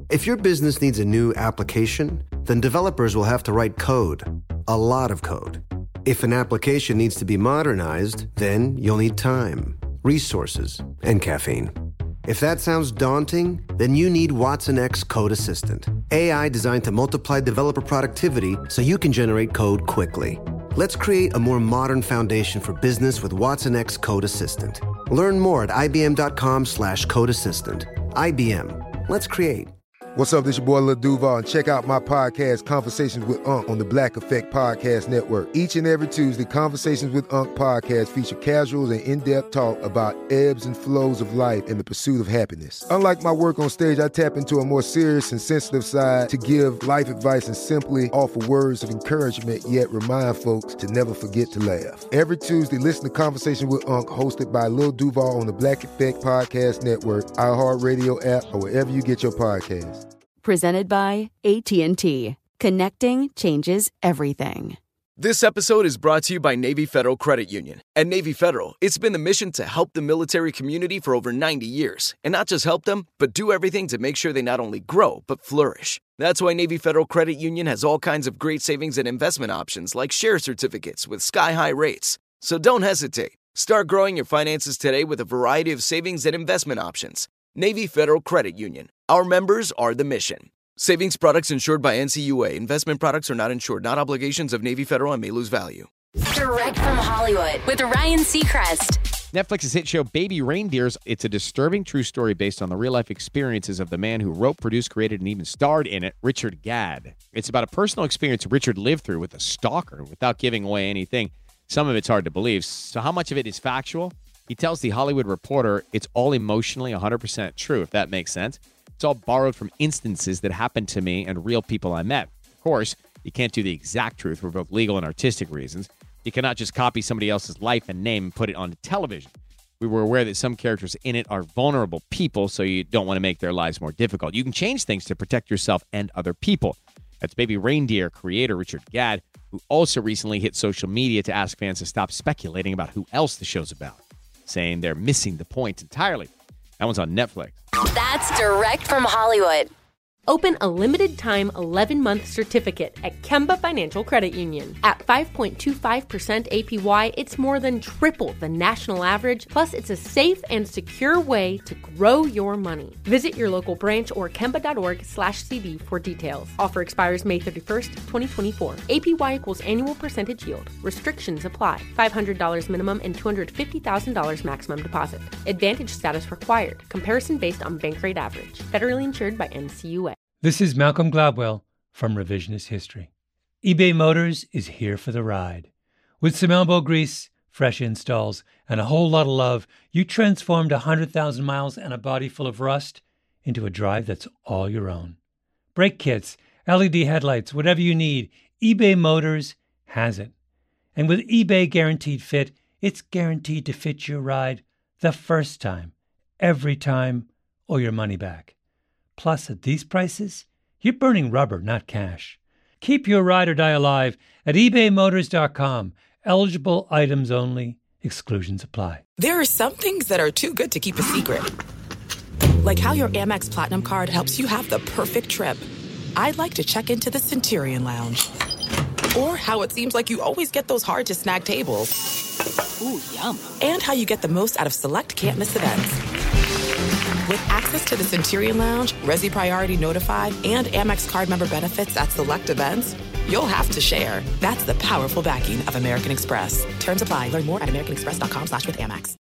If your business needs a new application, then developers will have to write code, a lot of code. If an application needs to be modernized, then you'll need time, resources, and caffeine. If that sounds daunting, then you need Watson X Code Assistant, AI designed to multiply developer productivity so you can generate code quickly. Let's create a more modern foundation for business with Watson X Code Assistant. Learn more at ibm.com/code assistant. IBM. Let's create. What's up, this your boy Lil Duval, and check out my podcast, Conversations with Unc, on the Black Effect Podcast Network. Each and every Tuesday, Conversations with Unc podcast feature casuals and in-depth talk about ebbs and flows of life and the pursuit of happiness. Unlike my work on stage, I tap into a more serious and sensitive side to give life advice and simply offer words of encouragement, yet remind folks to never forget to laugh. Every Tuesday, listen to Conversation with Unc, hosted by Lil Duval on the Black Effect Podcast Network, iHeartRadio app, or wherever you get your podcasts. Presented by AT&T. Connecting changes everything. This episode is brought to you by Navy Federal Credit Union. At Navy Federal, it's been the mission to help the military community for over 90 years. And not just help them, but do everything to make sure they not only grow, but flourish. That's why Navy Federal Credit Union has all kinds of great savings and investment options like share certificates with sky-high rates. So don't hesitate. Start growing your finances today with a variety of savings and investment options. Navy Federal Credit Union. Our members are the mission. Savings products insured by NCUA. Investment products are not insured, not obligations of Navy Federal and may lose value. Direct from Hollywood with Ryan Seacrest. Netflix's hit show Baby Reindeers. It's a disturbing true story based on the real-life experiences of the man who wrote, produced, created, and even starred in it, Richard Gadd. It's about a personal experience Richard lived through with a stalker without giving away anything. Some of it's hard to believe. So how much of it is factual? He tells The Hollywood Reporter it's all emotionally 100% true, if that makes sense. It's all borrowed from instances that happened to me and real people I met. Of course, you can't do the exact truth for both legal and artistic reasons. You cannot just copy somebody else's life and name and put it on television. We were aware that some characters in it are vulnerable people, so you don't want to make their lives more difficult. You can change things to protect yourself and other people. That's Baby Reindeer creator Richard Gadd, who also recently hit social media to ask fans to stop speculating about who else the show's about, saying they're missing the point entirely. That one's on Netflix. That's direct from Hollywood. Open a limited-time 11-month certificate at Kemba Financial Credit Union. At 5.25% APY, it's more than triple the national average, plus it's a safe and secure way to grow your money. Visit your local branch or kemba.org/cb for details. Offer expires May 31st, 2024. APY equals annual percentage yield. Restrictions apply. $500 minimum and $250,000 maximum deposit. Advantage status required. Comparison based on bank rate average. Federally insured by NCUA. This is Malcolm Gladwell from Revisionist History. eBay Motors is here for the ride. With some elbow grease, fresh installs, and a whole lot of love, you transformed 100,000 miles and a body full of rust into a drive that's all your own. Brake kits, LED headlights, whatever you need, eBay Motors has it. And with eBay Guaranteed Fit, it's guaranteed to fit your ride the first time, every time, or your money back. Plus, at these prices, you're burning rubber, not cash. Keep your ride or die alive at ebaymotors.com. Eligible items only. Exclusions apply. There are some things that are too good to keep a secret. Like how your Amex Platinum card helps you have the perfect trip. I'd like to check into the Centurion Lounge. Or how it seems like you always get those hard-to-snag tables. Ooh, yum. And how you get the most out of select can't-miss events. With access to the Centurion Lounge, Resi Priority Notified, and Amex card member benefits at select events, you'll have to share. That's the powerful backing of American Express. Terms apply. Learn more at americanexpress.com/withAmex.